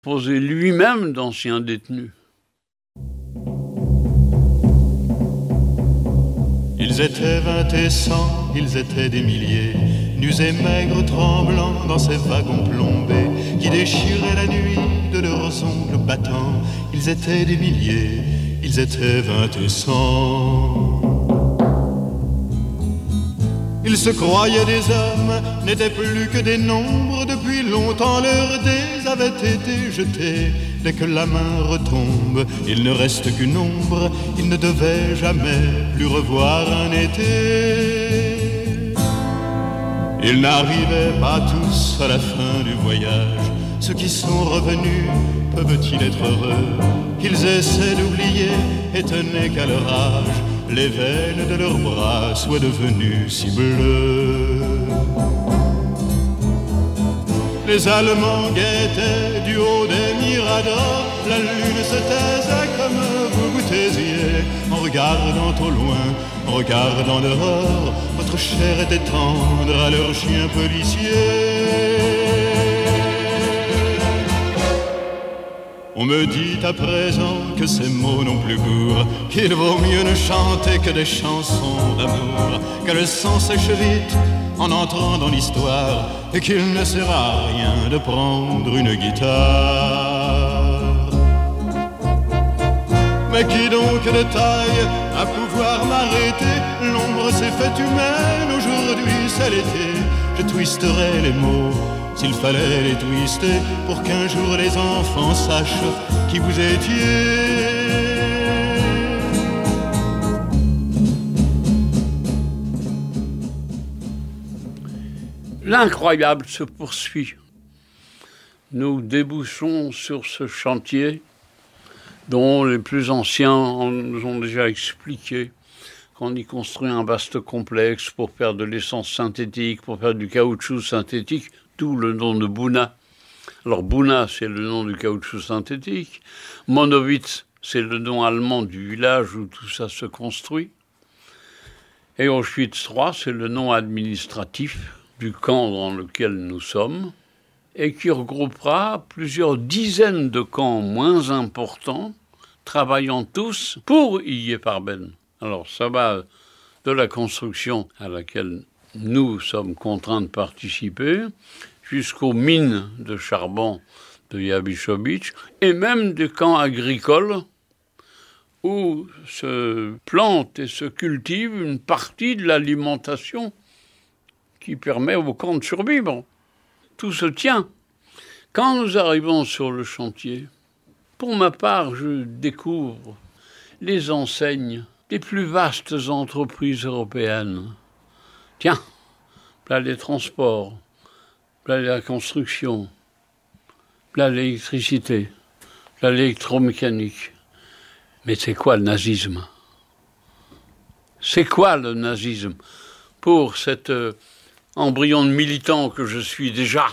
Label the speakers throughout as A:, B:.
A: posé lui-même d'anciens détenus.
B: Ils étaient 20 et 100, ils étaient des milliers, nus et maigres, tremblants dans ces wagons plombés, qui déchiraient la nuit de leurs ongles battants. Ils étaient des milliers, ils étaient 20 et 100. Ils se croyaient des hommes, n'étaient plus que des nombres. Depuis longtemps leurs dés avaient été jetés. Dès que la main retombe, il ne reste qu'une ombre. Ils ne devaient jamais plus revoir un été. Ils n'arrivaient pas tous à la fin du voyage. Ceux qui sont revenus, peuvent-ils être heureux? Qu'ils essaient d'oublier, étonnés qu'à leur âge les veines de leurs bras soient devenues si bleues. Les Allemands guettaient du haut des miradors. La lune se taisait comme vous vous taisiez. En regardant au loin, en regardant dehors, votre chair était tendre à leurs chiens policiers. On me dit à présent que ces mots n'ont plus cours, qu'il vaut mieux ne chanter que des chansons d'amour, que le sang sèche vite en entrant dans l'histoire, et qu'il ne sert à rien de prendre une guitare. Mais qui donc de taille à pouvoir m'arrêter? L'ombre s'est faite humaine, aujourd'hui c'est l'été. Je twisterai les mots s'il fallait les twister, pour qu'un jour les enfants sachent qui vous étiez.
A: L'incroyable se poursuit. Nous débouchons sur ce chantier dont les plus anciens nous ont déjà expliqué qu'on y construit un vaste complexe pour faire de l'essence synthétique, pour faire du caoutchouc synthétique, d'où le nom de Buna. Alors Buna, c'est le nom du caoutchouc synthétique. Monowitz, c'est le nom allemand du village où tout ça se construit. Et Auschwitz III, c'est le nom administratif du camp dans lequel nous sommes, et qui regroupera plusieurs dizaines de camps moins importants, travaillant tous pour Iye Farben. Alors ça va de la construction à laquelle nous sommes contraints de participer, jusqu'aux mines de charbon de Jabišovice, et même des camps agricoles où se plante et se cultive une partie de l'alimentation qui permet aux camps de survivre. Tout se tient. Quand nous arrivons sur le chantier, pour ma part, je découvre les enseignes des plus vastes entreprises européennes. Tiens, là les transports, là la construction, là l'électricité, là l'électromécanique. Mais c'est quoi le nazisme? C'est quoi le nazisme pour cet embryon de militant que je suis déjà?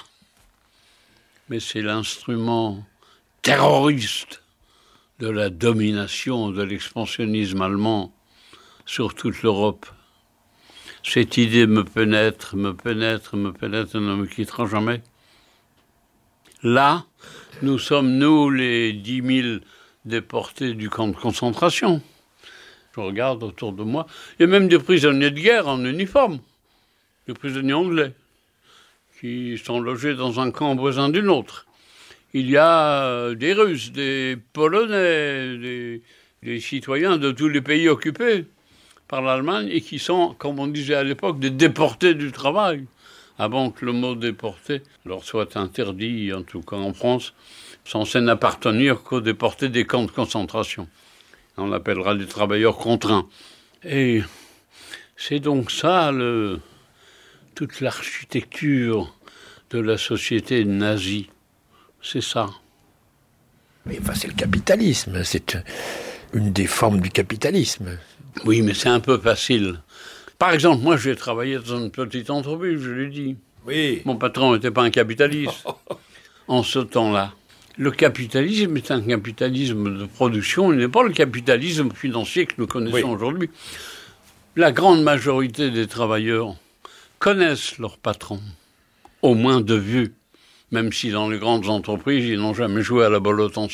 A: Mais c'est l'instrument terroriste de la domination, de l'expansionnisme allemand sur toute l'Europe. Cette idée me pénètre, et ne me quittera jamais. Là, nous sommes, nous, les 10 000 déportés du camp de concentration. Je regarde autour de moi. Il y a même des prisonniers de guerre en uniforme, des prisonniers anglais, qui sont logés dans un camp voisin d'une autre. Il y a des Russes, des Polonais, des citoyens de tous les pays occupés par l'Allemagne et qui sont, comme on disait à l'époque, des déportés du travail, avant que le mot déporté leur soit interdit, en tout cas en France, censé n'appartenir qu'aux déportés des camps de concentration. On l'appellera des travailleurs contraints. Et c'est donc ça, toute l'architecture de la société nazie. C'est ça.
C: Mais enfin, c'est le capitalisme. C'est une des formes du capitalisme.
A: Oui, mais c'est un peu facile. Par exemple, moi, j'ai travaillé dans une petite entreprise, je l'ai dit.
C: Oui.
A: Mon patron n'était pas un capitaliste. En ce temps-là, le capitalisme est un capitalisme de production. Il n'est pas le capitalisme financier que nous connaissons aujourd'hui. La grande majorité des travailleurs connaissent leur patron, au moins de vue. même si dans les grandes entreprises, ils n'ont jamais joué à la belote ensemble.